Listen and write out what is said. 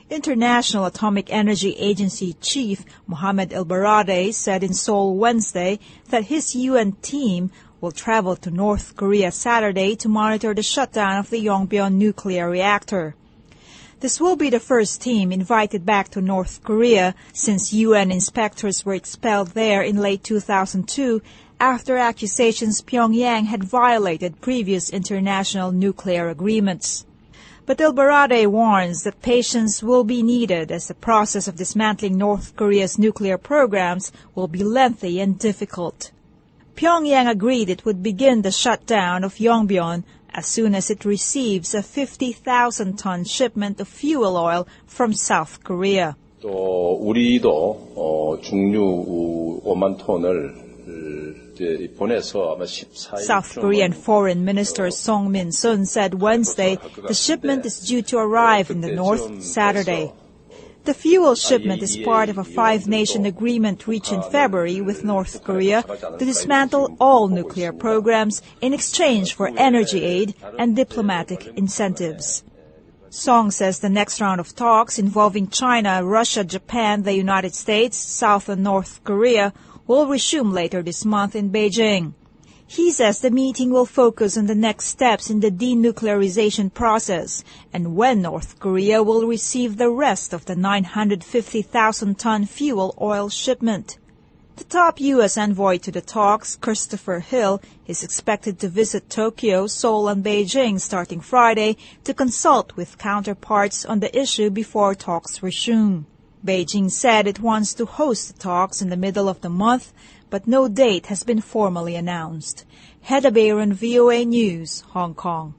International Atomic Energy Agency Chief Mohamed ElBaradei said in Seoul Wednesday that his UN team will travel to North Korea Saturday to monitor the shutdown of the Yongbyon nuclear reactor. This will be the first team invited back to North Korea since UN inspectors were expelled there in late 2002 after accusations Pyongyang had violated previous international nuclear agreements. But ElBaradei warns that patience will be needed as the process of dismantling North Korea's nuclear programs will be lengthy and difficult. Pyongyang agreed it would begin the shutdown of Yongbyon as soon as it receives a 50,000-ton shipment of fuel oil from South Korea. 또 우리도 중유 5만 톤을 South Korean Foreign Minister Song Min-sun said Wednesday the shipment is due to arrive in the north Saturday. The fuel shipment is part of a five-nation agreement reached in February with North Korea to dismantle all nuclear programs in exchange for energy aid and diplomatic incentives. Song says the next round of talks involving China, Russia, Japan, the United States, South and North Korea will resume later this month in Beijing. He says the meeting will focus on the next steps in the denuclearization process and when North Korea will receive the rest of the 950,000-ton fuel oil shipment. The top U.S. envoy to the talks, Christopher Hill, is expected to visit Tokyo, Seoul, and Beijing starting Friday to consult with counterparts on the issue before talks resume. Beijing said it wants to host the talks in the middle of the month, but no date has been formally announced. Hedda Bayron, VOA News, Hong Kong.